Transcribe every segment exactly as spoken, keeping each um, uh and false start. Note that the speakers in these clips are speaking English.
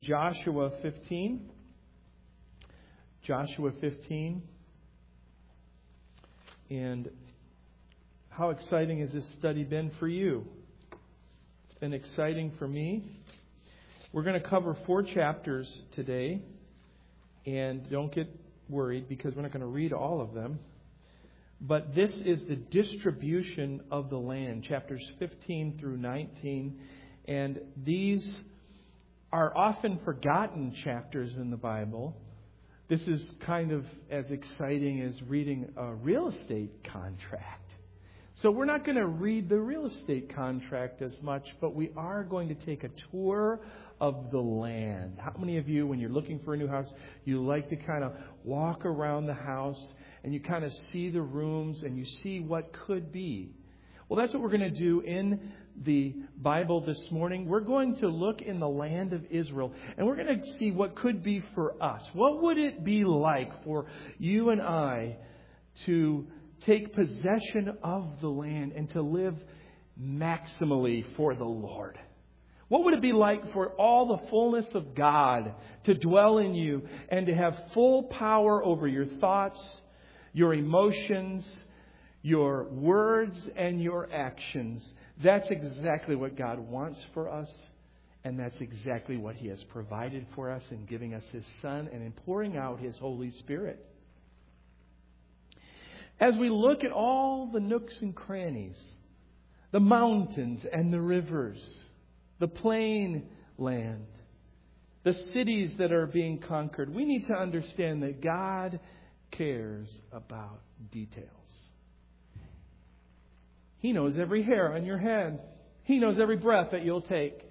Joshua fifteen. Joshua fifteen. And how exciting has this study been for you? It's been exciting for me. We're going to cover four chapters today. And don't get worried because we're not going to read all of them. But this is the distribution of the land, chapters fifteen through nineteen. And these are often forgotten chapters in the Bible. This is kind of as exciting as reading a real estate contract. So we're not going to read the real estate contract as much, but we are going to take a tour of the land. How many of you, when you're looking for a new house, you like to kind of walk around the house and you kind of see the rooms and you see what could be? Well, that's what we're going to do in the Bible this morning. We're going to look in the land of Israel and we're going to see what could be for us. What would it be like for you and I to take possession of the land and to live maximally for the Lord? What would it be like for all the fullness of God to dwell in you and to have full power over your thoughts, your emotions, your words, and your actions? That's exactly what God wants for us. And that's exactly what He has provided for us in giving us His Son and in pouring out His Holy Spirit. As we look at all the nooks and crannies, the mountains and the rivers, the plain land, the cities that are being conquered, we need to understand that God cares about details. He knows every hair on your head. He knows every breath that you'll take.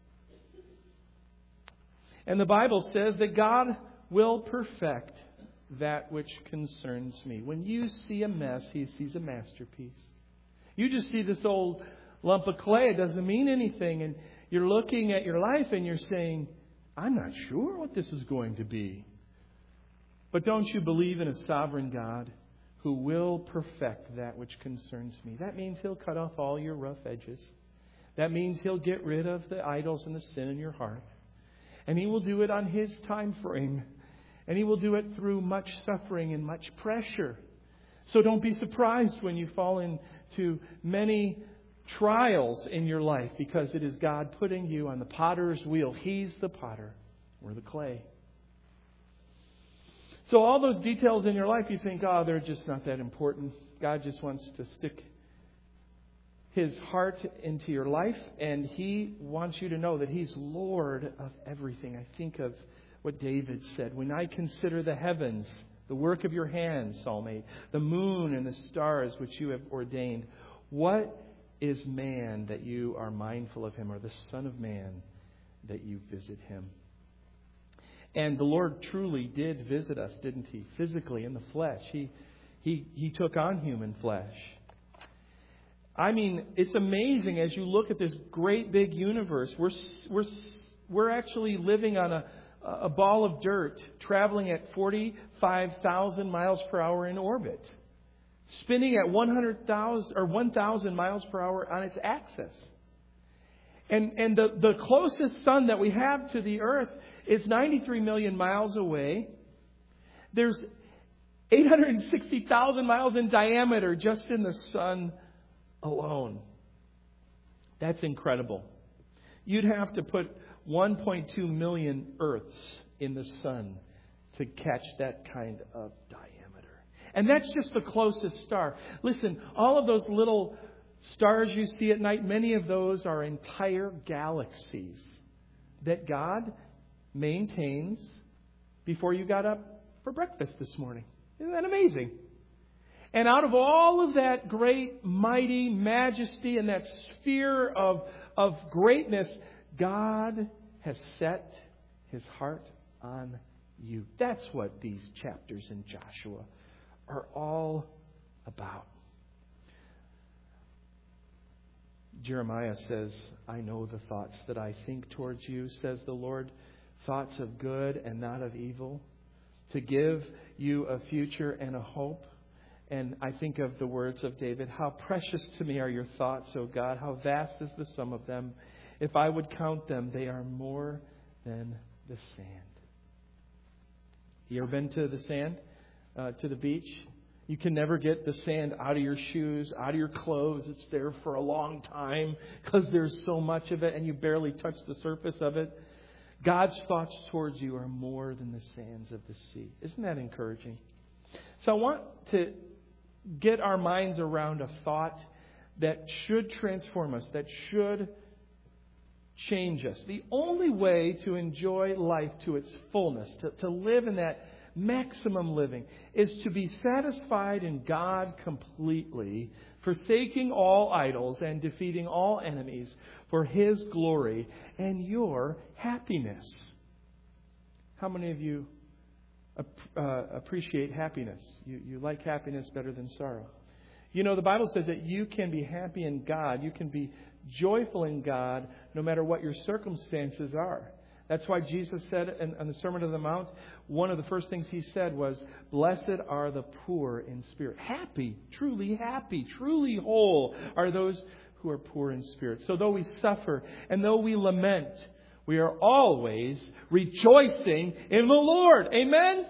And the Bible says that God will perfect that which concerns me. When you see a mess, He sees a masterpiece. You just see this old lump of clay. It doesn't mean anything. And you're looking at your life and you're saying, I'm not sure what this is going to be. But don't you believe in a sovereign God who will perfect that which concerns me? That means He'll cut off all your rough edges. That means He'll get rid of the idols and the sin in your heart. And He will do it on His time frame. And He will do it through much suffering and much pressure. So don't be surprised when you fall into many trials in your life, because it is God putting you on the potter's wheel. He's the potter. We're the clay. So all those details in your life, you think, oh, they're just not that important. God just wants to stick His heart into your life, and He wants you to know that He's Lord of everything. I think of what David said, when I consider the heavens, the work of your hands, Psalm eight, the moon and the stars which you have ordained, what is man that you are mindful of him, or the Son of Man that you visit him? And the Lord truly did visit us, didn't He? Physically, in the flesh. He, he, he took on human flesh. I mean, it's amazing as you look at this great big universe. We're, we're, we're actually living on a, a ball of dirt, traveling at forty-five thousand miles per hour in orbit, spinning at one hundred thousand or one thousand miles per hour on its axis. And, and the, the closest sun that we have to the Earth is ninety-three million miles away. There's eight hundred sixty thousand miles in diameter just in the sun alone. That's incredible. You'd have to put one point two million Earths in the sun to catch that kind of diameter. And that's just the closest star. Listen, all of those little stars you see at night, many of those are entire galaxies that God maintains before you got up for breakfast this morning. Isn't that amazing? And out of all of that great, mighty majesty and that sphere of, of greatness, God has set His heart on you. That's what these chapters in Joshua are all about. Jeremiah says, I know the thoughts that I think towards you, says the Lord, thoughts of good and not of evil, to give you a future and a hope. And I think of the words of David, how precious to me are your thoughts, O God, how vast is the sum of them. If I would count them, they are more than the sand. You ever been to the sand, uh, to the beach? You can never get the sand out of your shoes, out of your clothes. It's there for a long time because there's so much of it and you barely touch the surface of it. God's thoughts towards you are more than the sands of the sea. Isn't that encouraging? So I want to get our minds around a thought that should transform us, that should change us. The only way to enjoy life to its fullness, to, to live in that maximum living, is to be satisfied in God completely, forsaking all idols and defeating all enemies for His glory and your happiness. How many of you uh, appreciate happiness? You, you like happiness better than sorrow. You know, the Bible says that you can be happy in God. You can be joyful in God no matter what your circumstances are. That's why Jesus said in, in the Sermon on the Mount, one of the first things He said was, "Blessed are the poor in spirit." Happy, truly happy, truly whole are those who are poor in spirit. So though we suffer and though we lament, we are always rejoicing in the Lord. Amen?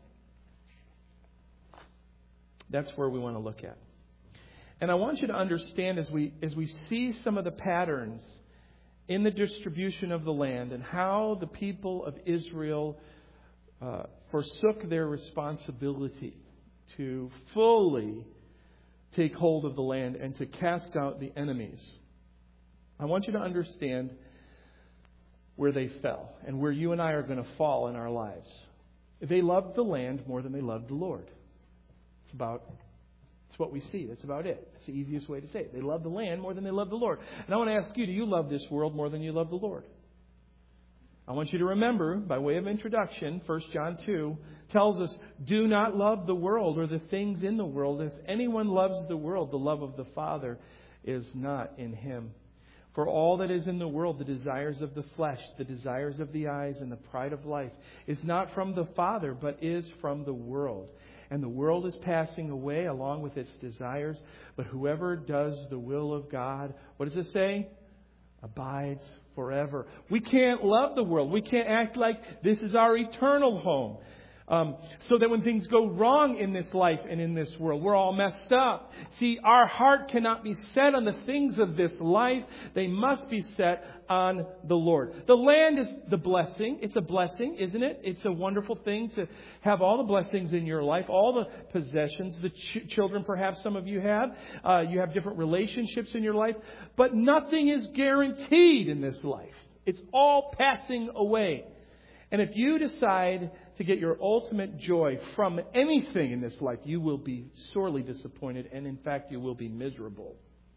That's where we want to look at. And I want you to understand as we as we see some of the patterns in the distribution of the land and how the people of Israel uh, forsook their responsibility to fully take hold of the land and to cast out the enemies. I want you to understand where they fell and where you and I are going to fall in our lives. They loved the land more than they loved the Lord. It's about It's what we see. That's about it. That's the easiest way to say it. They love the land more than they love the Lord. And I want to ask you, do you love this world more than you love the Lord? I want you to remember, by way of introduction, First John two tells us, do not love the world or the things in the world. If anyone loves the world, the love of the Father is not in him. For all that is in the world, the desires of the flesh, the desires of the eyes, and the pride of life, is not from the Father, but is from the world. And the world is passing away along with its desires. But whoever does the will of God, what does it say? Abides forever. We can't love the world. We can't act like this is our eternal home. Um, so that when things go wrong in this life and in this world, we're all messed up. See, our heart cannot be set on the things of this life. They must be set on the Lord. The land is the blessing. It's a blessing, isn't it? It's a wonderful thing to have all the blessings in your life, all the possessions, the ch- children perhaps some of you have. Uh, you have different relationships in your life. But nothing is guaranteed in this life. It's all passing away. And if you decide to get your ultimate joy from anything in this life, you will be sorely disappointed. And in fact, you will be miserable.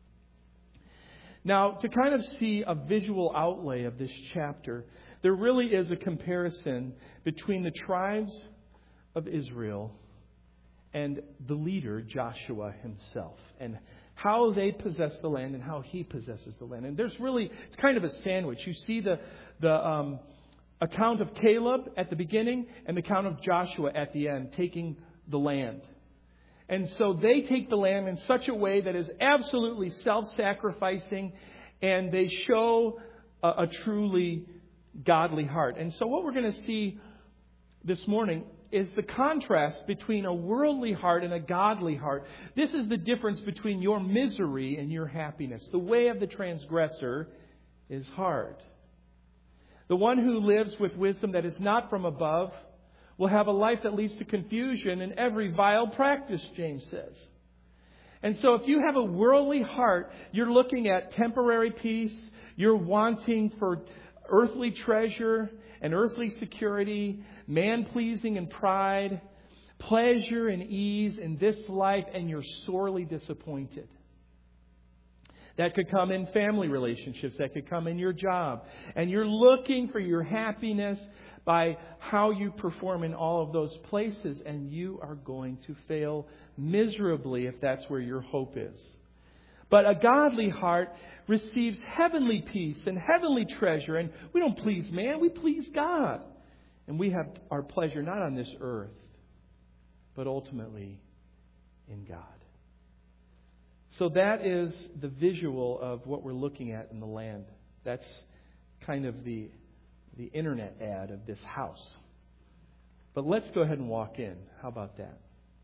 Now, to kind of see a visual outlay of this chapter, there really is a comparison between the tribes of Israel and the leader, Joshua himself, and how they possess the land and how he possesses the land. And there's really, it's kind of a sandwich. You see the, the, um, account of Caleb at the beginning and the account of Joshua at the end, taking the land. And so they take the land in such a way that is absolutely self-sacrificing, and they show a, a truly godly heart. And so what we're going to see this morning is the contrast between a worldly heart and a godly heart. This is the difference between your misery and your happiness. The way of the transgressor is hard. The one who lives with wisdom that is not from above will have a life that leads to confusion and every vile practice, James says. And so if you have a worldly heart, you're looking at temporary peace, you're wanting for earthly treasure and earthly security, man-pleasing and pride, pleasure and ease in this life, and you're sorely disappointed. That could come in family relationships. That could come in your job. And you're looking for your happiness by how you perform in all of those places. And you are going to fail miserably if that's where your hope is. But a godly heart receives heavenly peace and heavenly treasure. And we don't please man, we please God. And we have our pleasure not on this earth, but ultimately in God. So that is the visual of what we're looking at in the land. That's kind of the the internet ad of this house. But let's go ahead and walk in. How about that?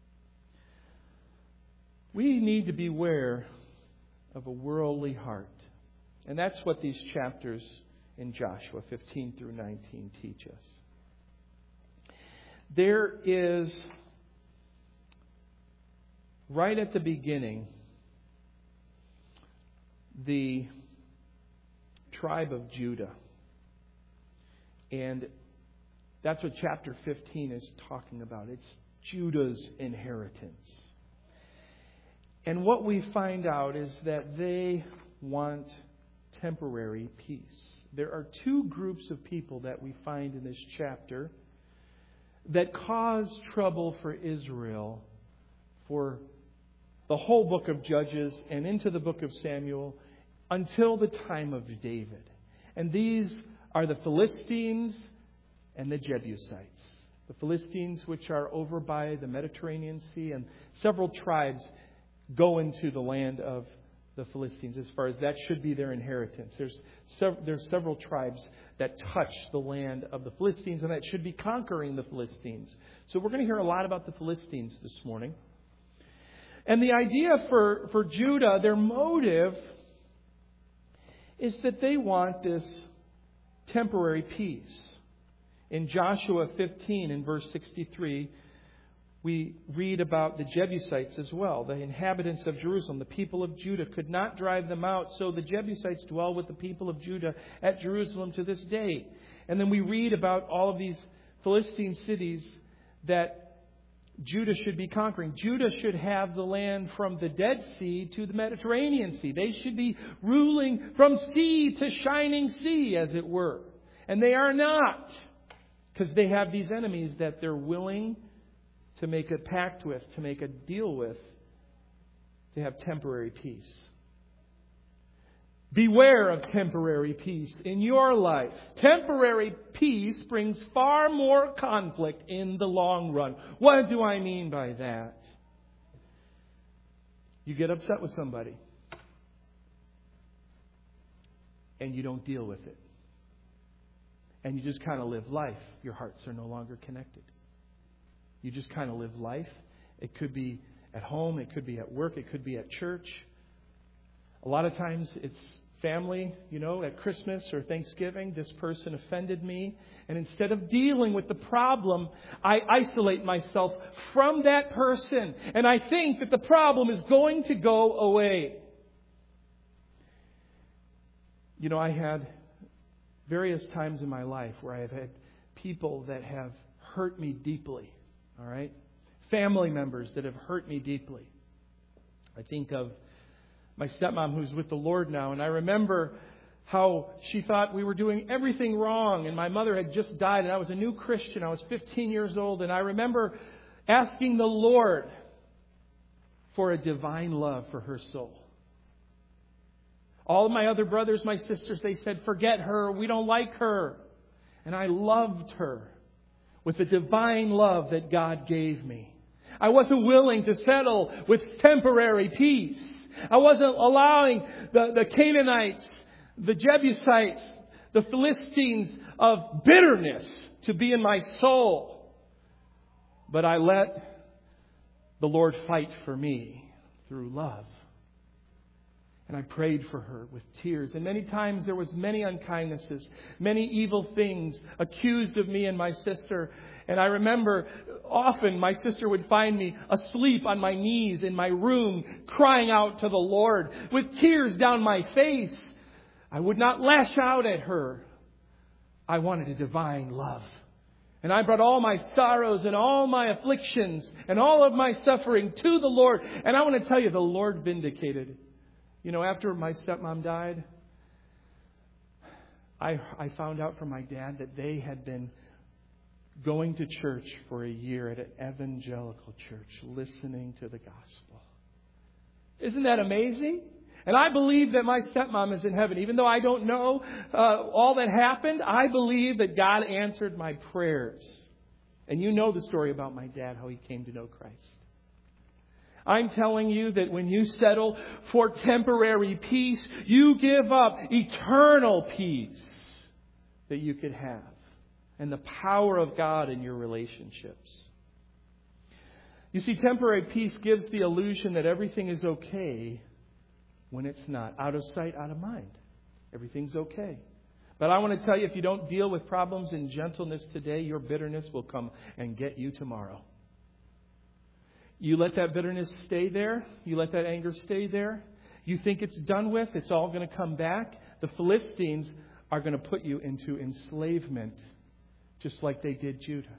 We need to beware of a worldly heart. And that's what these chapters in Joshua fifteen through nineteen teach us. There is, right at the beginning, the tribe of Judah. And that's what chapter fifteen is talking about. It's Judah's inheritance. And what we find out is that they want temporary peace. There are two groups of people that we find in this chapter that cause trouble for Israel for the whole book of Judges and into the book of Samuel until the time of David. And these are the Philistines and the Jebusites. The Philistines, which are over by the Mediterranean Sea, and several tribes go into the land of the Philistines as far as that should be their inheritance. There's sev- there's several tribes that touch the land of the Philistines, and that should be conquering the Philistines. So we're going to hear a lot about the Philistines this morning. And the idea for, for Judah, their motive is that they want this temporary peace. In Joshua fifteen, in verse sixty-three, we read about the Jebusites as well, the inhabitants of Jerusalem. The people of Judah could not drive them out, so the Jebusites dwell with the people of Judah at Jerusalem to this day. And then we read about all of these Philistine cities that Judah should be conquering. Judah should have the land from the Dead Sea to the Mediterranean Sea. They should be ruling from sea to shining sea, as it were. And they are not, because they have these enemies that they're willing to make a pact with, to make a deal with, to have temporary peace. Beware of temporary peace in your life. Temporary peace brings far more conflict in the long run. What do I mean by that? You get upset with somebody, and you don't deal with it. And you just kind of live life. Your hearts are no longer connected. You just kind of live life. It could be at home. It could be at work. It could be at church. A lot of times it's family, you know, at Christmas or Thanksgiving. This person offended me. And instead of dealing with the problem, I isolate myself from that person. And I think that the problem is going to go away. You know, I had various times in my life where I have had people that have hurt me deeply. All right? Family members that have hurt me deeply. I think of my stepmom who's with the Lord now, and I remember how she thought we were doing everything wrong, and my mother had just died, and I was a new Christian. I was fifteen years old, and I remember asking the Lord for a divine love for her soul. All of my other brothers, my sisters, they said, forget her, we don't like her. And I loved her with the divine love that God gave me. I wasn't willing to settle with temporary peace. I wasn't allowing the, the Canaanites, the Jebusites, the Philistines of bitterness to be in my soul. But I let the Lord fight for me through love. And I prayed for her with tears. And many times there was many unkindnesses, many evil things accused of me and my sister. And I remember often my sister would find me asleep on my knees in my room, crying out to the Lord with tears down my face. I would not lash out at her. I wanted a divine love. And I brought all my sorrows and all my afflictions and all of my suffering to the Lord. And I want to tell you, the Lord vindicated. You know, after my stepmom died, I, I found out from my dad that they had been going to church for a year at an evangelical church, listening to the gospel. Isn't that amazing? And I believe that my stepmom is in heaven. Even though I don't know uh, all that happened, I believe that God answered my prayers. And you know the story about my dad, how he came to know Christ. I'm telling you that when you settle for temporary peace, you give up eternal peace that you could have and the power of God in your relationships. You see, temporary peace gives the illusion that everything is okay when it's not. Out of sight, out of mind. Everything's okay. But I want to tell you, if you don't deal with problems in gentleness today, your bitterness will come and get you tomorrow. You let that bitterness stay there. You let that anger stay there. You think it's done with. It's all going to come back. The Philistines are going to put you into enslavement, just like they did Judah.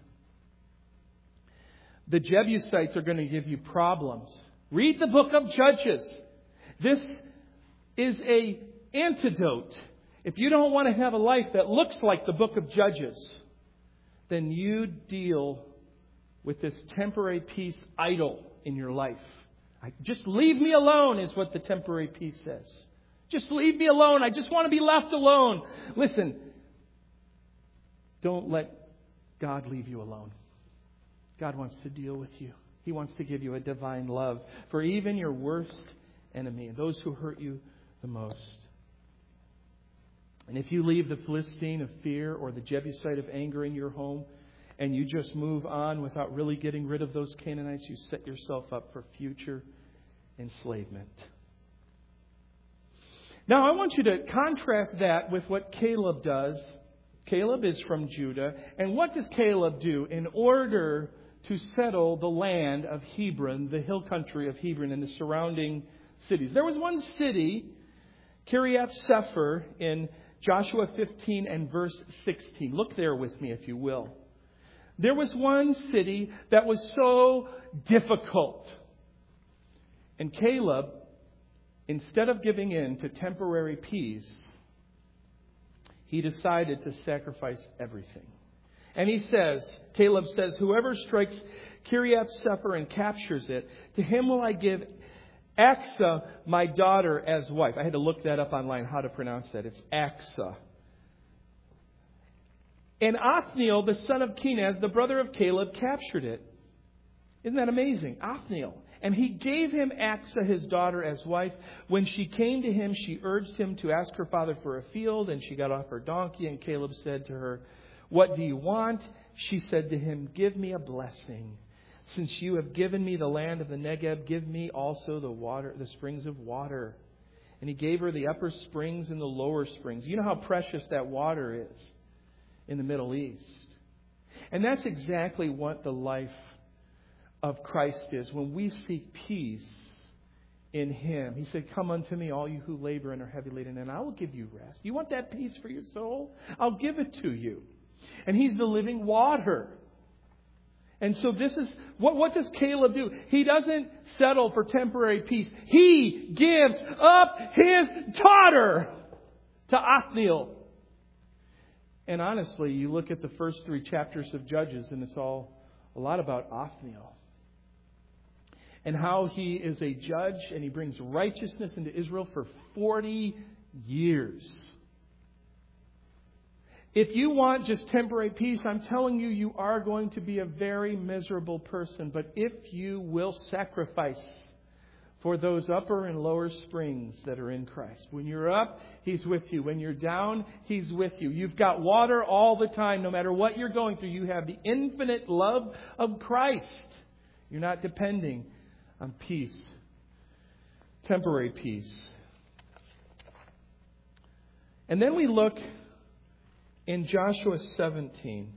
The Jebusites are going to give you problems. Read the book of Judges. This is a antidote. If you don't want to have a life that looks like the book of Judges, then you deal with this temporary peace idol in your life. I, just leave me alone is what the temporary peace says. Just leave me alone. I just want to be left alone. Listen, don't let God leave you alone. God wants to deal with you. He wants to give you a divine love for even your worst enemy and those who hurt you the most. And if you leave the Philistine of fear or the Jebusite of anger in your home and you just move on without really getting rid of those Canaanites, you set yourself up for future enslavement. Now, I want you to contrast that with what Caleb does. Caleb is from Judah. And what does Caleb do in order to settle the land of Hebron, the hill country of Hebron and the surrounding cities? There was one city, Kiriath Sefer, in Joshua fifteen and verse sixteen. Look there with me, if you will. There was one city that was so difficult. And Caleb, instead of giving in to temporary peace, he decided to sacrifice everything. And he says, Caleb says, whoever strikes Kiriath Sefer and captures it, to him will I give Achsah, my daughter, as wife. I had to look that up online, how to pronounce that. It's Achsah. And Othniel, the son of Kenaz, the brother of Caleb, captured it. Isn't that amazing? Othniel. And he gave him Achsah, his daughter, as wife. When she came to him, she urged him to ask her father for a field. And she got off her donkey. And Caleb said to her, what do you want? She said to him, give me a blessing. Since you have given me the land of the Negeb, give me also the water, the springs of water. And he gave her the upper springs and the lower springs. You know how precious that water is in the Middle East. And that's exactly what the life of Christ is. When we seek peace in Him, He said, come unto me, all you who labor and are heavy laden, and I will give you rest. You want that peace for your soul? I'll give it to you. And He's the living water. And so this is, what, what does Caleb do? He doesn't settle for temporary peace. He gives up his daughter to Othniel. And honestly, you look at the first three chapters of Judges, and it's all a lot about Othniel. And how he is a judge, and he brings righteousness into Israel for forty years. If you want just temporary peace, I'm telling you, you are going to be a very miserable person. But if you will sacrifice for those upper and lower springs that are in Christ. When you're up, He's with you. When you're down, He's with you. You've got water all the time. No matter what you're going through, you have the infinite love of Christ. You're not depending on peace, temporary peace. And then we look in Joshua seventeen.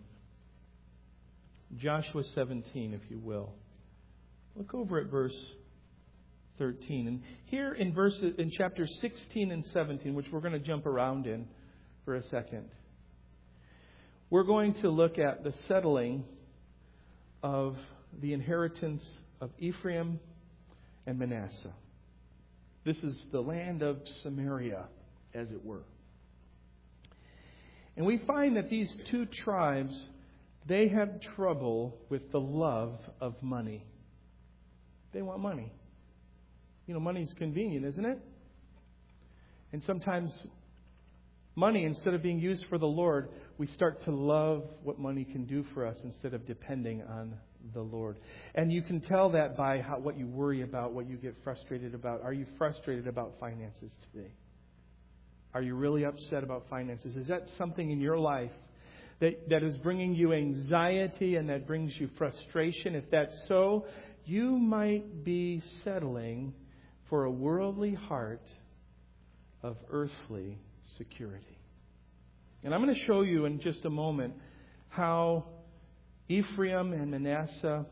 Joshua seventeen, if you will. Look over at verse thirteen. And here in verses in chapters sixteen and seventeen, which we're going to jump around in for a second, we're going to look at the settling of the inheritance of Ephraim and Manasseh. This is the land of Samaria, as it were. And we find that these two tribes, they have trouble with the love of money. They want money. You know, money's convenient, isn't it? And sometimes money, instead of being used for the Lord, we start to love what money can do for us instead of depending on the Lord. And you can tell that by how, what you worry about, what you get frustrated about. Are you frustrated about finances today? Are you really upset about finances? Is that something in your life that, that is bringing you anxiety and that brings you frustration? If that's so, you might be settling for a worldly heart of earthly security. And I'm going to show you in just a moment how Ephraim and Manasseh,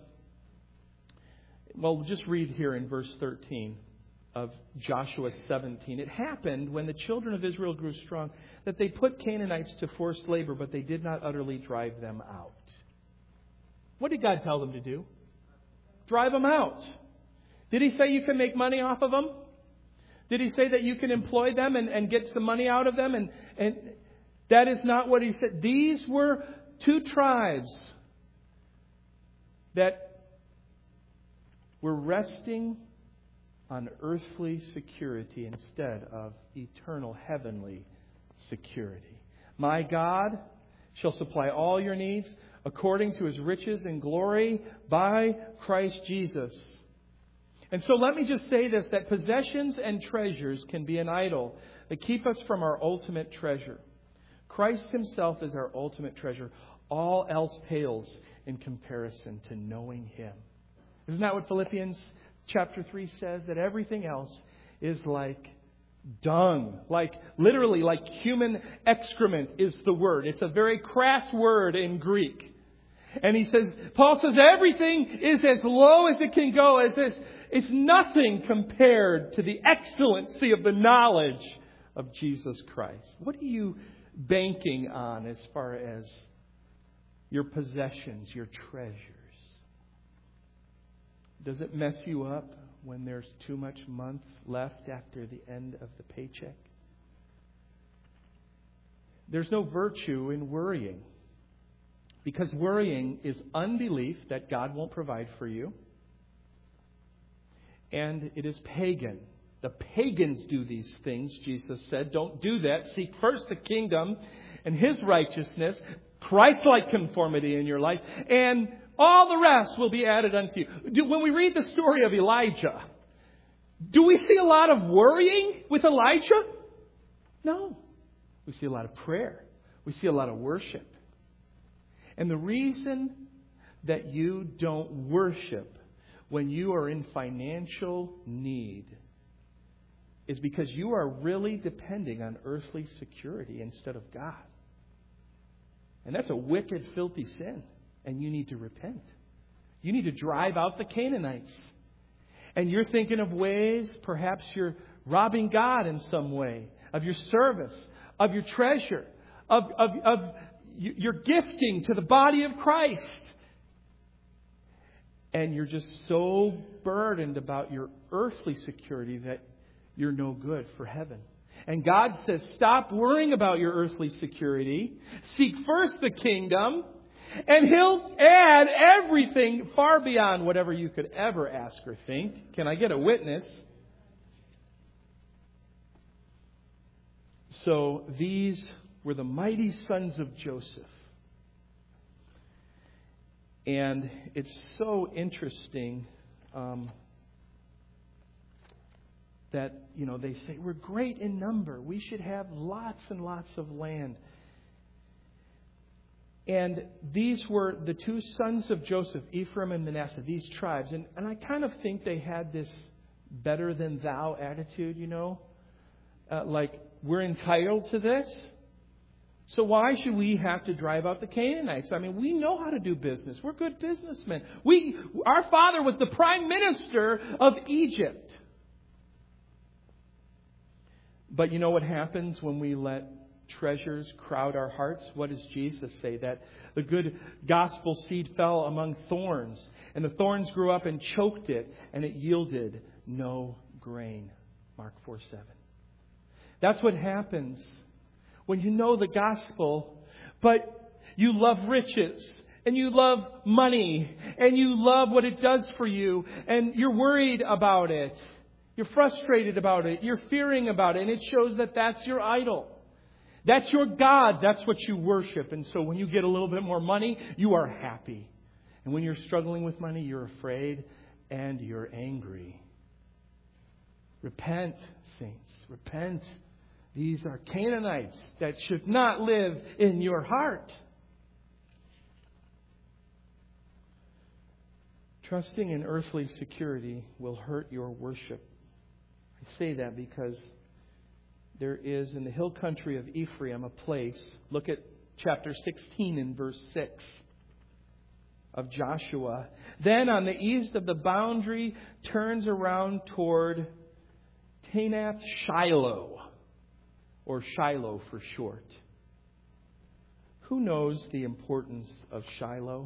well, just read here in verse thirteen of Joshua seventeen. It happened when the children of Israel grew strong that they put Canaanites to forced labor, but they did not utterly drive them out. What did God tell them to do? Drive them out. Did He say you can make money off of them? Did He say that you can employ them and, and get some money out of them? And, and that is not what He said. These were two tribes that were resting on earthly security instead of eternal heavenly security. My God shall supply all your needs according to His riches and glory by Christ Jesus. And so let me just say this, that possessions and treasures can be an idol that keep us from our ultimate treasure. Christ Himself is our ultimate treasure. All else pales in comparison to knowing Him. Isn't that what Philippians chapter three says? That everything else is like dung. Like, literally, like human excrement is the word. It's a very crass word in Greek. And he says, Paul says, everything is as low as it can go. As this, it's nothing compared to the excellency of the knowledge of Jesus Christ. What are you banking on as far as your possessions, your treasures? Does it mess you up when there's too much month left after the end of the paycheck? There's no virtue in worrying. Because worrying is unbelief that God won't provide for you. And it is pagan. The pagans do these things, Jesus said. Don't do that. Seek first the kingdom and His righteousness, Christ-like conformity in your life, and all the rest will be added unto you. Do, when we read the story of Elijah, do we see a lot of worrying with Elijah? No. We see a lot of prayer. We see a lot of worship. And the reason that you don't worship when you are in financial need is because you are really depending on earthly security instead of God. And that's a wicked, filthy sin. And you need to repent. You need to drive out the Canaanites. And you're thinking of ways, perhaps you're robbing God in some way, of your service, of your treasure, of, of, of your gifting to the body of Christ. And you're just so burdened about your earthly security that you're no good for heaven. And God says, stop worrying about your earthly security. Seek first the kingdom. And He'll add everything far beyond whatever you could ever ask or think. Can I get a witness? So these were the mighty sons of Joseph. And it's so interesting um, that, you know, they say, we're great in number. We should have lots and lots of land. And these were the two sons of Joseph, Ephraim and Manasseh, these tribes. And, and I kind of think they had this better than thou attitude, you know. Uh, like, we're entitled to this. So why should we have to drive out the Canaanites? I mean, we know how to do business. We're good businessmen. We, our father was the prime minister of Egypt. But you know what happens when we let treasures crowd our hearts? What does Jesus say? That the good gospel seed fell among thorns, and the thorns grew up and choked it, and it yielded no grain. Mark four seven. That's what happens when you know the gospel, but you love riches, and you love money, and you love what it does for you, and you're worried about it. You're frustrated about it. You're fearing about it, and it shows that that's your idol. That's your God. That's what you worship. And so when you get a little bit more money, you are happy. And when you're struggling with money, you're afraid and you're angry. Repent, saints. Repent. These are Canaanites that should not live in your heart. Trusting in earthly security will hurt your worship. I say that because there is in the hill country of Ephraim a place. Look at chapter sixteen and verse six of Joshua. Then on the east of the boundary turns around toward Tanath Shiloh, or Shiloh for short. Who knows the importance of Shiloh?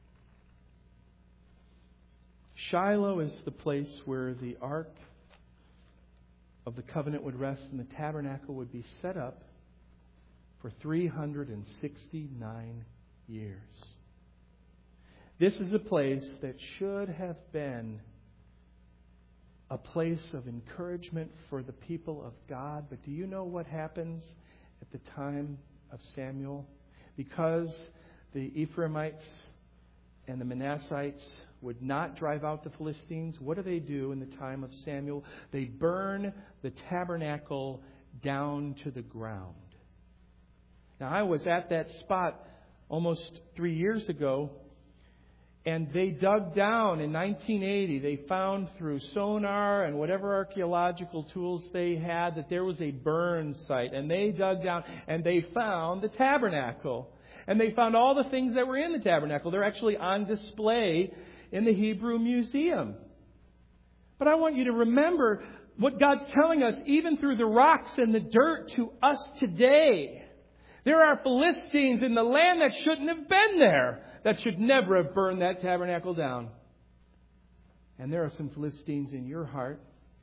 Shiloh is the place where the Ark of the Covenant would rest and the tabernacle would be set up for three hundred sixty-nine years. This is a place that should have been a place of encouragement for the people of God. But do you know what happens at the time of Samuel? Because the Ephraimites and the Manassites would not drive out the Philistines, what do they do in the time of Samuel? They burn the tabernacle down to the ground. Now, I was at that spot almost three years ago, and they dug down in nineteen eighty. They found through sonar and whatever archaeological tools they had that there was a burn site. And they dug down and they found the tabernacle. And they found all the things that were in the tabernacle. They're actually on display in the Hebrew Museum. But I want you to remember what God's telling us, even through the rocks and the dirt, to us today. There are Philistines in the land that shouldn't have been there, that should never have burned that tabernacle down. And there are some Philistines in your heart,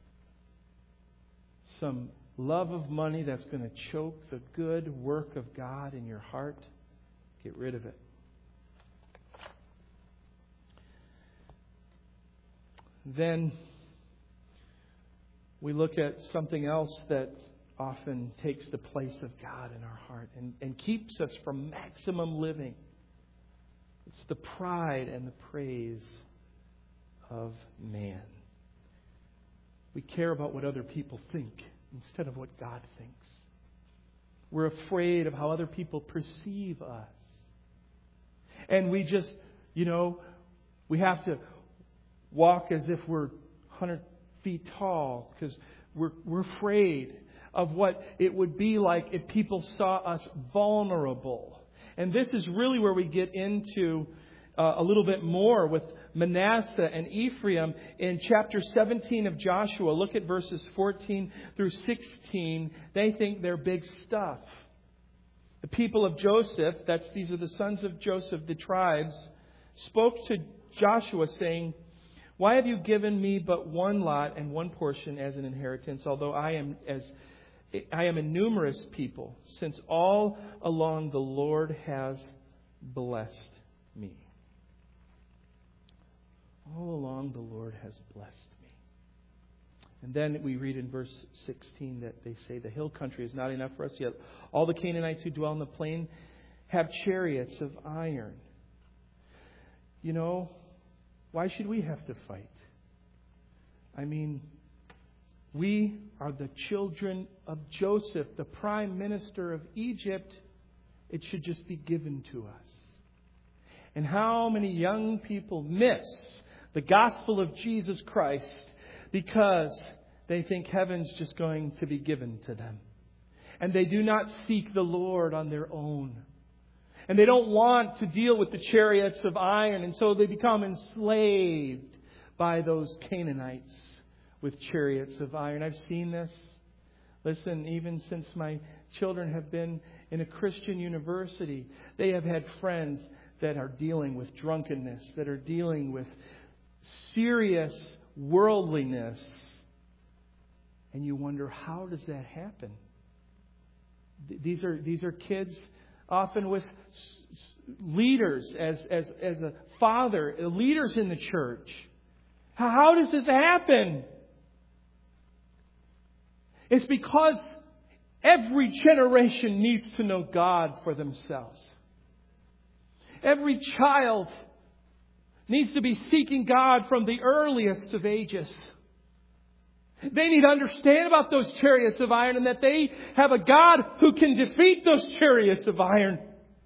some love of money that's going to choke the good work of God in your heart. Get rid of it. Then we look at something else that often takes the place of God in our heart and, and keeps us from maximum living. It's the pride and the praise of man. We care about what other people think instead of what God thinks. We're afraid of how other people perceive us. And we just, you know, we have to walk as if we're one hundred feet tall because we're, we're afraid of what it would be like if people saw us vulnerable. And this is really where we get into uh, a little bit more with Manasseh and Ephraim in chapter seventeen of Joshua. Look at verses fourteen through sixteen. They think they're big stuff. The people of Joseph, that's these are the sons of Joseph, the tribes, spoke to Joshua saying, "Why have you given me but one lot and one portion as an inheritance, although I am as I am a numerous people, since all along the Lord has blessed me." All along the Lord has blessed me. And then we read in verse sixteen that they say the hill country is not enough for us yet. All the Canaanites who dwell in the plain have chariots of iron. You know, why should we have to fight? I mean, we are the children of Joseph, the prime minister of Egypt. It should just be given to us. And how many young people miss the gospel of Jesus Christ because they think heaven's just going to be given to them. And they do not seek the Lord on their own. And they don't want to deal with the chariots of iron. And so they become enslaved by those Canaanites with chariots of iron. I've seen this. Listen, even since my children have been in a Christian university, they have had friends that are dealing with drunkenness, that are dealing with serious worldliness. And you wonder, how does that happen? These are these are kids often with leaders as as as a father, leaders in the church. How, how does this happen? It's because every generation needs to know God for themselves. Every child needs to be seeking God from the earliest of ages. They need to understand about those chariots of iron and that they have a God who can defeat those chariots of iron.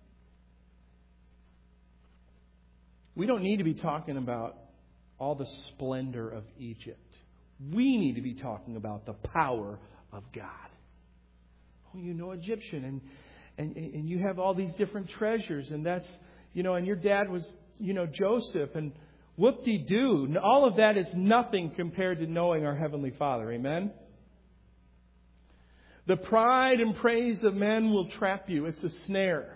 We don't need to be talking about all the splendor of Egypt. We need to be talking about the power of God. Oh, you know Egyptian, and and and you have all these different treasures, and that's, you know, and your dad was, you know, Joseph, and whoop-de-doo. All of that is nothing compared to knowing our Heavenly Father. Amen? The pride and praise of men will trap you. It's a snare.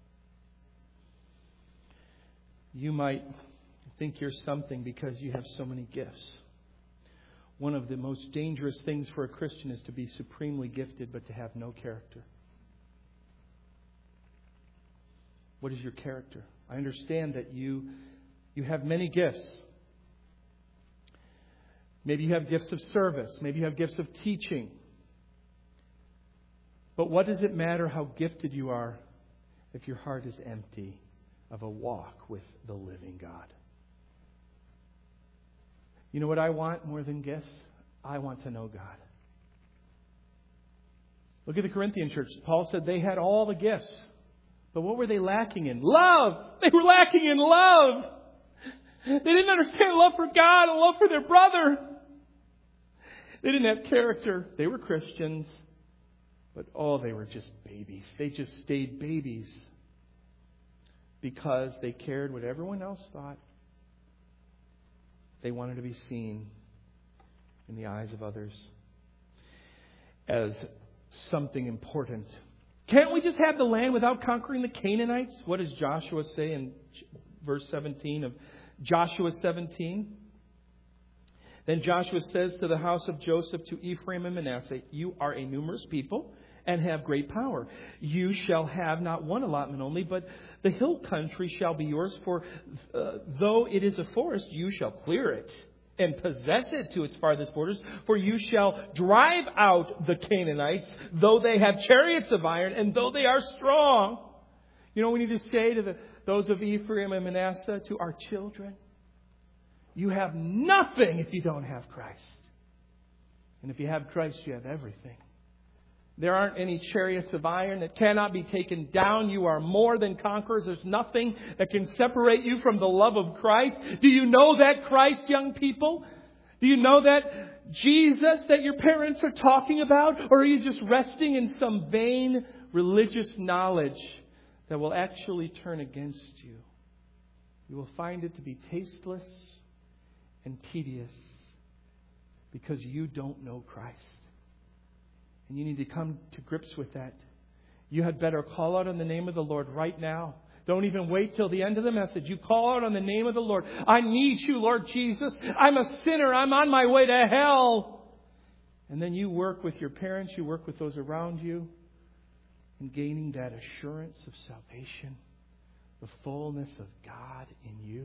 You might think you're something because you have so many gifts. One of the most dangerous things for a Christian is to be supremely gifted but to have no character. What is your character? I understand that you you have many gifts. Maybe you have gifts of service. Maybe you have gifts of teaching. But what does it matter how gifted you are if your heart is empty of a walk with the living God? You know what I want more than gifts? I want to know God. Look at the Corinthian church. Paul said they had all the gifts. But what were they lacking in? Love! They were lacking in love! They didn't understand love for God and love for their brother. They didn't have character. They were Christians. But oh, they were just babies. They just stayed babies because they cared what everyone else thought. They wanted to be seen in the eyes of others as something important. Can't we just have the land without conquering the Canaanites? What does Joshua say in verse seventeen of Joshua seventeen? Then Joshua says to the house of Joseph, to Ephraim and Manasseh, you are a numerous people and have great power. You shall have not one allotment only, but the hill country shall be yours. For uh, though it is a forest, you shall clear it and possess it to its farthest borders. For you shall drive out the Canaanites, though they have chariots of iron, and though they are strong. You know what we need to say to the, those of Ephraim and Manasseh, to our children? You have nothing if you don't have Christ. And if you have Christ, you have everything. There aren't any chariots of iron that cannot be taken down. You are more than conquerors. There's nothing that can separate you from the love of Christ. Do you know that Christ, young people? Do you know that Jesus that your parents are talking about? Or are you just resting in some vain religious knowledge that will actually turn against you? You will find it to be tasteless and tedious because you don't know Christ. And you need to come to grips with that. You had better call out on the name of the Lord right now. Don't even wait till the end of the message. You call out on the name of the Lord. I need you, Lord Jesus. I'm a sinner. I'm on my way to hell. And then you work with your parents. You work with those around you in gaining that assurance of salvation, the fullness of God in you.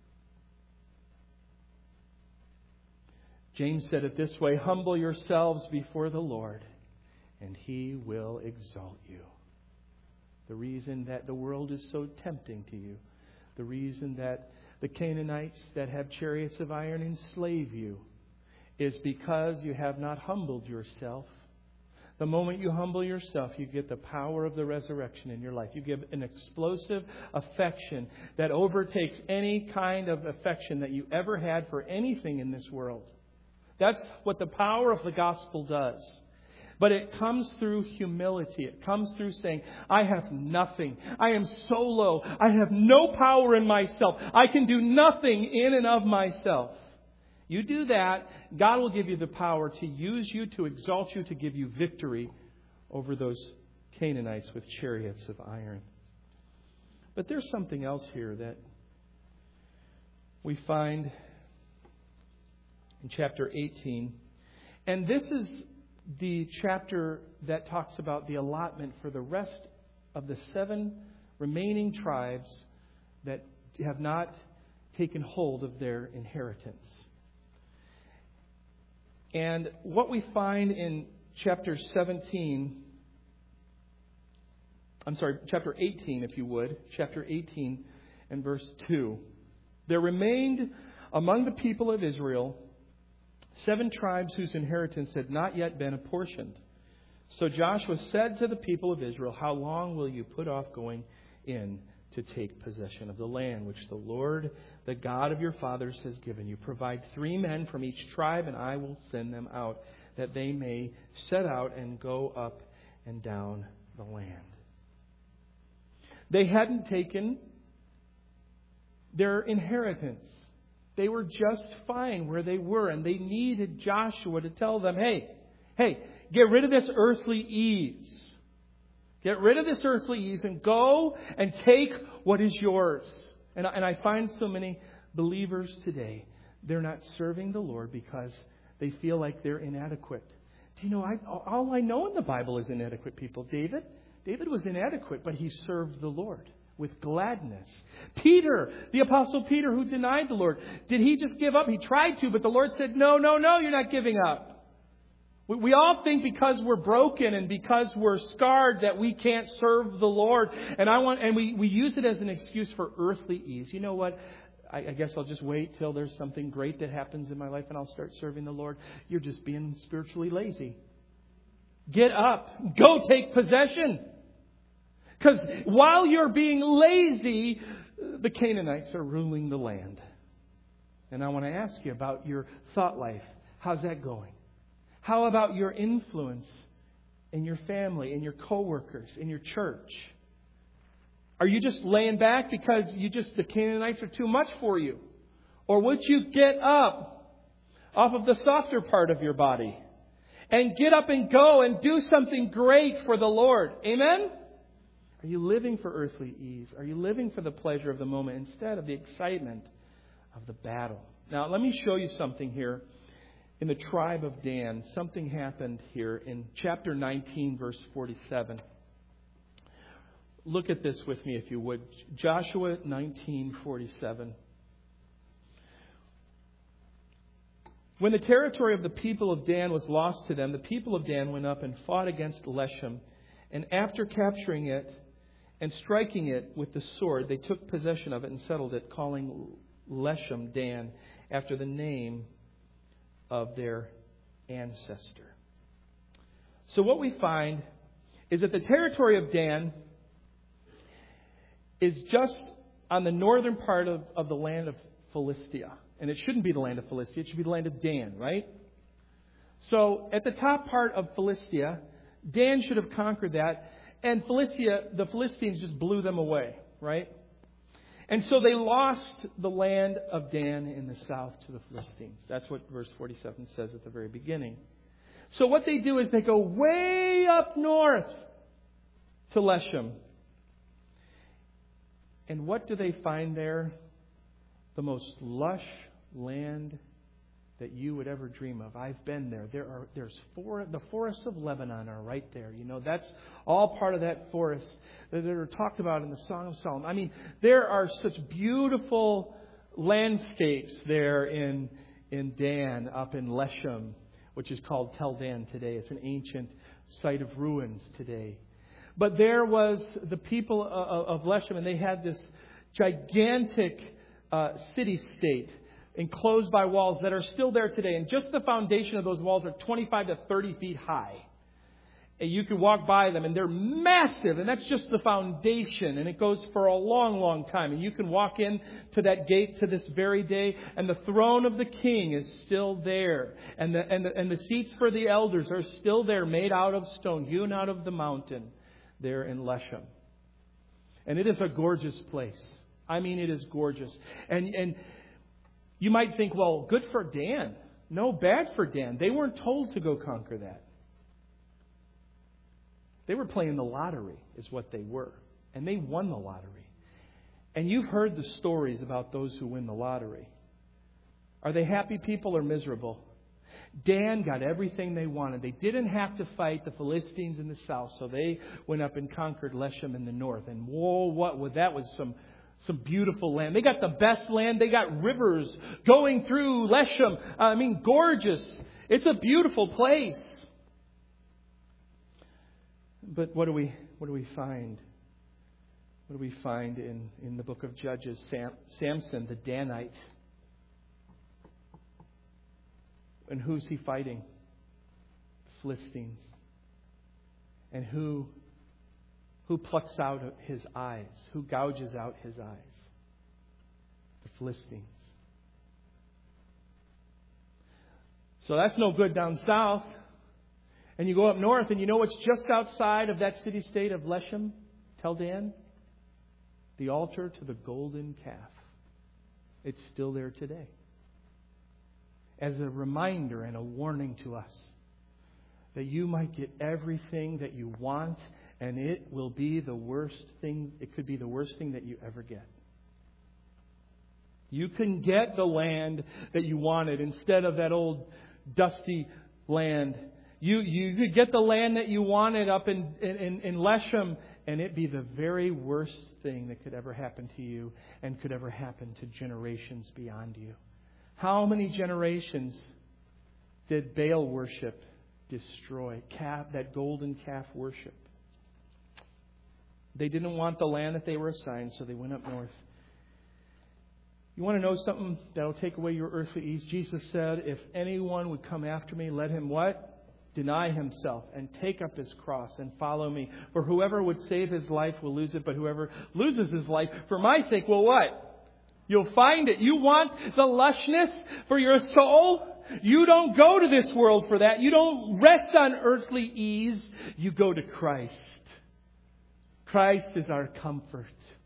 James said it this way, humble yourselves before the Lord, and He will exalt you. The reason that the world is so tempting to you, the reason that the Canaanites that have chariots of iron enslave you, is because you have not humbled yourself. The moment you humble yourself, you get the power of the resurrection in your life. You give an explosive affection that overtakes any kind of affection that you ever had for anything in this world. That's what the power of the gospel does. But it comes through humility. It comes through saying, I have nothing. I am so low. I have no power in myself. I can do nothing in and of myself. You do that, God will give you the power to use you, to exalt you, to give you victory over those Canaanites with chariots of iron. But there's something else here that we find in chapter eighteen. And this is the chapter that talks about the allotment for the rest of the seven remaining tribes that have not taken hold of their inheritance. And what we find in chapter seventeen, I'm sorry, chapter eighteen, if you would, chapter eighteen and verse two. There remained among the people of Israel seven tribes whose inheritance had not yet been apportioned. So Joshua said to the people of Israel, how long will you put off going in to take possession of the land which the Lord, the God of your fathers, has given you? Provide three men from each tribe, and I will send them out, that they may set out and go up and down the land. They hadn't taken their inheritance. They were just fine where they were, and they needed Joshua to tell them, hey, hey, get rid of this earthly ease. Get rid of this earthly ease and go and take what is yours. And I, and I find so many believers today, they're not serving the Lord because they feel like they're inadequate. Do you know, I, all I know in the Bible is inadequate people. David, David was inadequate, but he served the Lord with gladness. Peter, the Apostle Peter, who denied the Lord, did he just give up? He tried to, but the Lord said, no, no, no, you're not giving up. We, we all think because we're broken and because we're scarred that we can't serve the Lord. And I want, and we, we use it as an excuse for earthly ease. You know what? I, I guess I'll just wait till there's something great that happens in my life and I'll start serving the Lord. You're just being spiritually lazy. Get up. Go take possession. Because while you're being lazy, the Canaanites are ruling the land. And I want to ask you about your thought life. How's that going? How about your influence in your family, in your coworkers, in your church? Are you just laying back because you just the Canaanites are too much for you? Or would you get up off of the softer part of your body and get up and go and do something great for the Lord? Amen? Are you living for earthly ease? Are you living for the pleasure of the moment instead of the excitement of the battle? Now, let me show you something here. In the tribe of Dan, something happened here in chapter nineteen, verse forty-seven. Look at this with me, if you would. Joshua nineteen forty-seven. When the territory of the people of Dan was lost to them, the people of Dan went up and fought against Leshem. And after capturing it and striking it with the sword, they took possession of it and settled it, calling Leshem Dan, after the name of their ancestor. So what we find is that the territory of Dan is just on the northern part of, of the land of Philistia. And it shouldn't be the land of Philistia. It should be the land of Dan, right? So at the top part of Philistia, Dan should have conquered that. And Philistia, the Philistines just blew them away, right? And so they lost the land of Dan in the south to the Philistines. That's what verse forty-seven says at the very beginning. So what they do is they go way up north to Leshem. And what do they find there? The most lush land that you would ever dream of. I've been there. There are there's four the forests of Lebanon are right there. You know, that's all part of that forest that are talked about in the Song of Solomon. I mean, there are such beautiful landscapes there in in Dan, up in Leshem, which is called Tel Dan today. It's an ancient site of ruins today. But there was the people of Leshem, and they had this gigantic uh, city-state enclosed by walls that are still there today. And just the foundation of those walls are twenty-five to thirty feet high. And you can walk by them, and they're massive. And that's just the foundation. And it goes for a long, long time. And you can walk in to that gate to this very day. And the throne of the king is still there. And the, and the, and the seats for the elders are still there, made out of stone, hewn out of the mountain there in Leshem. And it is a gorgeous place. I mean, it is gorgeous. And and you might think, well, good for Dan. No, bad for Dan. They weren't told to go conquer that. They were playing the lottery, is what they were. And they won the lottery. And you've heard the stories about those who win the lottery. Are they happy people or miserable? Dan got everything they wanted. They didn't have to fight the Philistines in the south, so they went up and conquered Leshem in the north. And whoa, what was that? Was some some beautiful land. They got the best land. They got rivers going through Leshem. I mean, gorgeous. It's a beautiful place. But what do we what do we find? What do we find in, in the book of Judges? Sam, Samson, the Danite. And who's he fighting? The Philistines. And who, who plucks out his eyes? Who gouges out his eyes? The Philistines. So that's no good down south. And you go up north, and you know what's just outside of that city-state of Leshem, Tel Dan? The altar to the golden calf. It's still there today. As a reminder and a warning to us that you might get everything that you want, and it will be the worst thing, it could be the worst thing that you ever get. You can get the land that you wanted instead of that old dusty land. You you could get the land that you wanted up in, in, in Leshem, and it be the very worst thing that could ever happen to you and could ever happen to generations beyond you. How many generations did Baal worship destroy? Calf, that golden calf worship. They didn't want the land that they were assigned, so they went up north. You want to know something that will take away your earthly ease? Jesus said, if anyone would come after me, let him what? Deny himself and take up his cross and follow me. For whoever would save his life will lose it, but whoever loses his life for my sake will what? You'll find it. You want the lushness for your soul? You don't go to this world for that. You don't rest on earthly ease. You go to Christ. Christ is our comfort.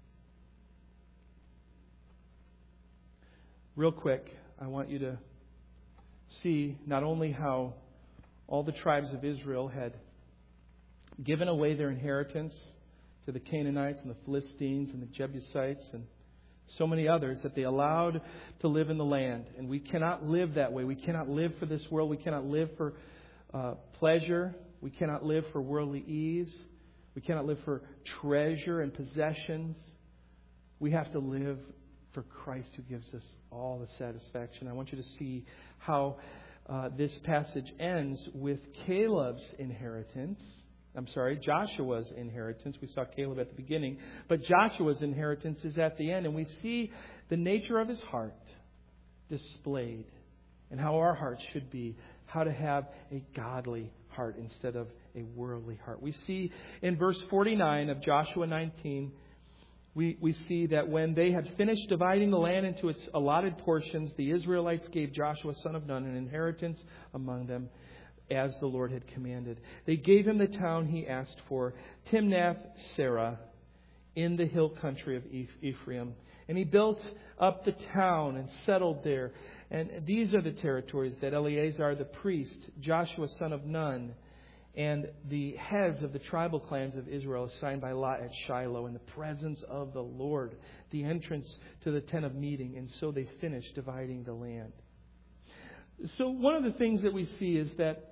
Real quick, I want you to see not only how all the tribes of Israel had given away their inheritance to the Canaanites and the Philistines and the Jebusites and so many others that they allowed to live in the land. And we cannot live that way. We cannot live for this world. We cannot live for uh, pleasure. We cannot live for worldly ease. We cannot live for treasure and possessions. We have to live for Christ who gives us all the satisfaction. I want you to see how uh, this passage ends with Caleb's inheritance. I'm sorry, Joshua's inheritance. We saw Caleb at the beginning, but Joshua's inheritance is at the end. And we see the nature of his heart displayed and how our hearts should be, how to have a godly heart instead of a worldly heart. We see in verse forty-nine of Joshua nineteen, We, we see that when they had finished dividing the land into its allotted portions, the Israelites gave Joshua, son of Nun, an inheritance among them, as the Lord had commanded. They gave him the town he asked for, Timnath-Serah, in the hill country of Ephraim. And he built up the town and settled there. And these are the territories that Eleazar the priest, Joshua, son of Nun, and the heads of the tribal clans of Israel assigned by lot at Shiloh in the presence of the Lord, the entrance to the tent of meeting. And so they finished dividing the land. So one of the things that we see is that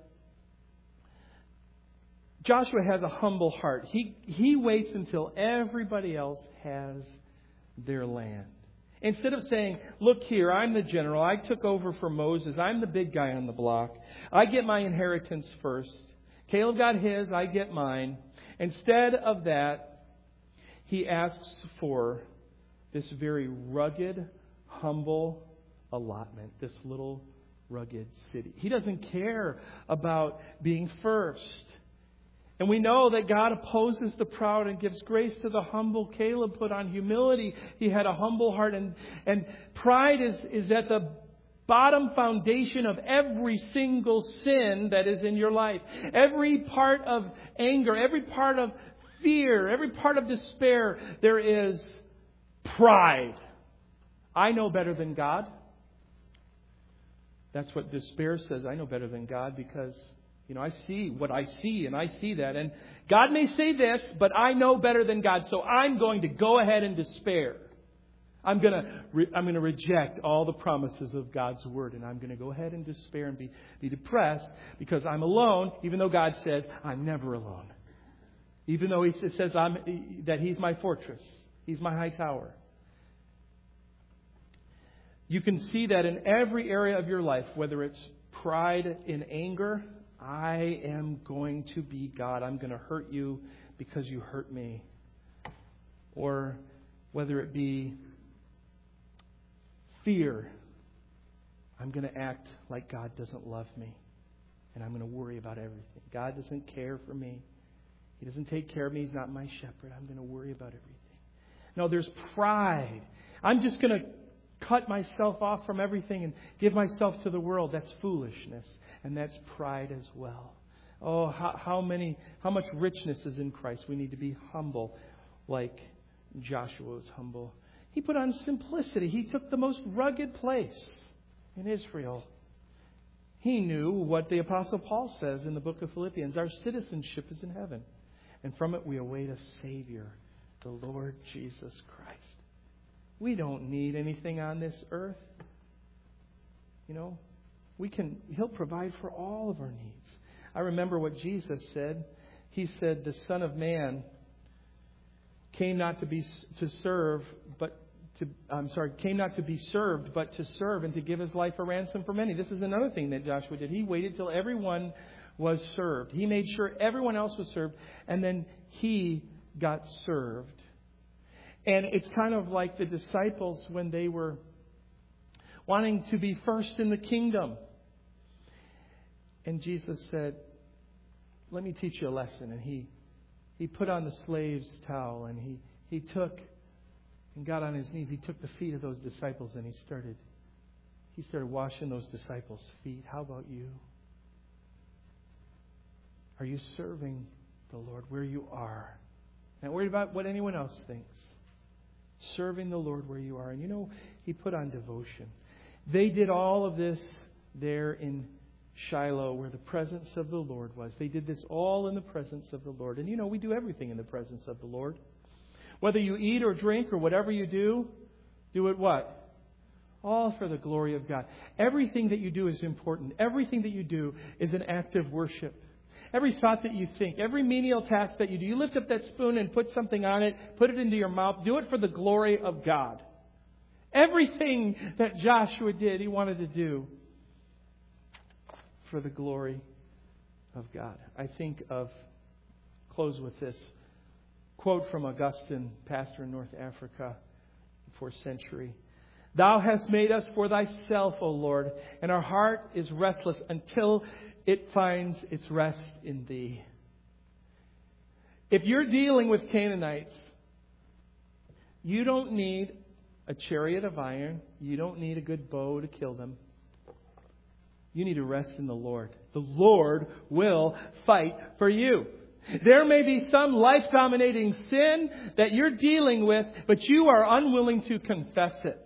Joshua has a humble heart. He, he waits until everybody else has their land. Instead of saying, look here, I'm the general. I took over for Moses. I'm the big guy on the block. I get my inheritance first. Caleb got his, I get mine. Instead of that, he asks for this very rugged, humble allotment, this little rugged city. He doesn't care about being first. And we know that God opposes the proud and gives grace to the humble. Caleb put on humility. He had a humble heart. And, and pride is, is at the bottom foundation of every single sin that is in your life. Every part of anger, every part of fear, every part of despair, there is pride. I know better than God. That's what despair says. I know better than God because, you know, I see what I see and I see that. And God may say this, but I know better than God. So I'm going to go ahead and despair. I'm going to re- I'm going to reject all the promises of God's Word. And I'm going to go ahead and despair and be, be depressed because I'm alone, even though God says I'm never alone. Even though He says I'm, that He's my fortress. He's my high tower. You can see that in every area of your life, whether it's pride in anger. I am going to be God. I'm going to hurt you because you hurt me. Or whether it be fear. I'm going to act like God doesn't love me. And I'm going to worry about everything. God doesn't care for me. He doesn't take care of me. He's not my shepherd. I'm going to worry about everything. No, there's pride. I'm just going to cut myself off from everything and give myself to the world. That's foolishness. And that's pride as well. Oh, how, how many, how much richness is in Christ. We need to be humble like Joshua was humble. He put on simplicity. He took the most rugged place in Israel. He knew what the Apostle Paul says in the book of Philippians. Our citizenship is in heaven. And from it we await a Savior, the Lord Jesus Christ. We don't need anything on this earth. You know, we can, He'll provide for all of our needs. I remember what Jesus said. He said, the Son of Man came not to be to serve, but to, I'm sorry, came not to be served, but to serve and to give His life a ransom for many. This is another thing that Joshua did. He waited till everyone was served. He made sure everyone else was served, and then He got served. And it's kind of like the disciples when they were wanting to be first in the kingdom. And Jesus said, let me teach you a lesson. And He He put on the slave's towel, and he, he took and got on His knees. He took the feet of those disciples and He started He started washing those disciples' feet. How about you? Are you serving the Lord where you are? Not worried about what anyone else thinks. Serving the Lord where you are. And you know, He put on devotion. They did all of this there in Shiloh, where the presence of the Lord was. They did this all in the presence of the Lord. And you know, we do everything in the presence of the Lord. Whether you eat or drink or whatever you do, do it what? All for the glory of God. Everything that you do is important. Everything that you do is an act of worship. Every thought that you think, every menial task that you do, you lift up that spoon and put something on it, put it into your mouth, do it for the glory of God. Everything that Joshua did, he wanted to do for the glory of God. I think of, close with this quote from Augustine, pastor in North Africa, fourth century. Thou hast made us for Thyself, O Lord, and our heart is restless until it finds its rest in Thee. If you're dealing with Canaanites, you don't need a chariot of iron. You don't need a good bow to kill them. You need to rest in the Lord. The Lord will fight for you. There may be some life-dominating sin that you're dealing with, but you are unwilling to confess it.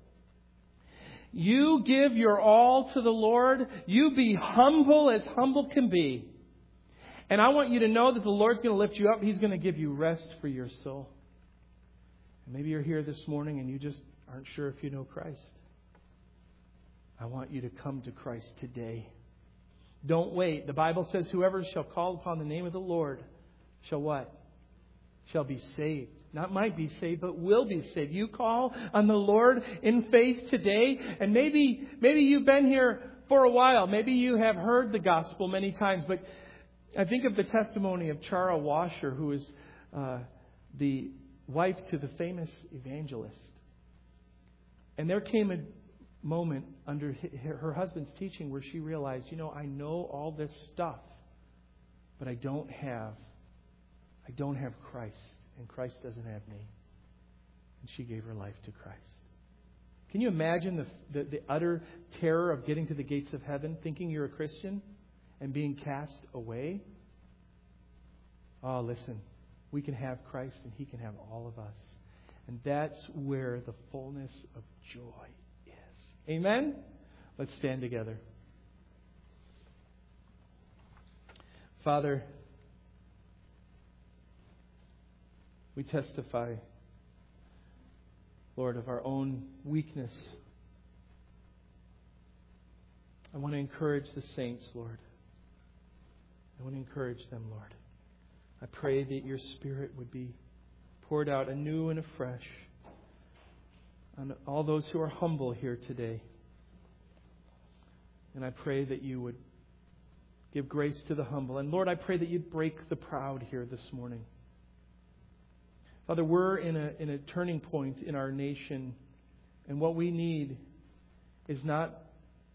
You give your all to the Lord. You be humble as humble can be. And I want you to know that the Lord's going to lift you up. He's going to give you rest for your soul. And maybe you're here this morning and you just aren't sure if you know Christ. I want you to come to Christ today. Don't wait. The Bible says, whoever shall call upon the name of the Lord shall what? Shall be saved. Not might be saved, but will be saved. You call on the Lord in faith today. And maybe, maybe you've been here for a while. Maybe you have heard the gospel many times. But I think of the testimony of Chara Washer, who is uh, the wife to the famous evangelist. And there came a moment under her husband's teaching where she realized, you know, I know all this stuff, but I don't have, I don't have Christ, and Christ doesn't have me. And she gave her life to Christ. Can you imagine the, the, the utter terror of getting to the gates of heaven, thinking you're a Christian, and being cast away? Oh, listen, we can have Christ, and He can have all of us. And that's where the fullness of joy is. Amen? Let's stand together. Father, we testify, Lord, of our own weakness. I want to encourage the saints, Lord. I want to encourage them, Lord. I pray that Your Spirit would be poured out anew and afresh on all those who are humble here today. And I pray that You would give grace to the humble. And Lord, I pray that You'd break the proud here this morning. Father, we're in a, in a turning point in our nation. And what we need is not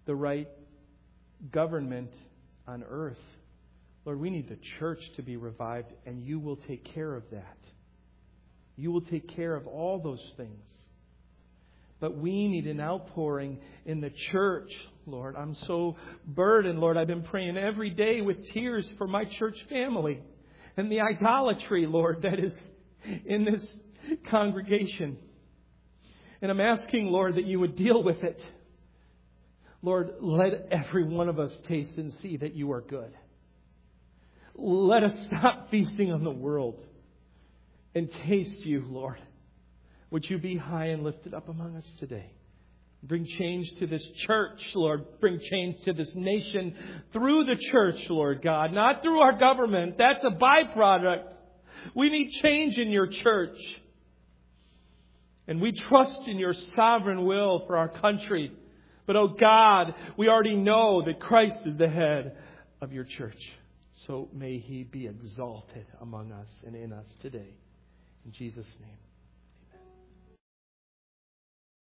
the right government on earth. Lord, we need the church to be revived, and you will take care of that. You will take care of all those things. But we need an outpouring in the church, Lord. I'm so burdened, Lord. I've been praying every day with tears for my church family and the idolatry, Lord, that is in this congregation. And I'm asking, Lord, that you would deal with it. Lord, let every one of us taste and see that you are good. Let us stop feasting on the world and taste you, Lord. Would you be high and lifted up among us today? Bring change to this church, Lord. Bring change to this nation through the church, Lord God. Not through our government. That's a byproduct. We need change in your church. And we trust in your sovereign will for our country. But, oh God, we already know that Christ is the head of your church. So may He be exalted among us and in us today. In Jesus' name.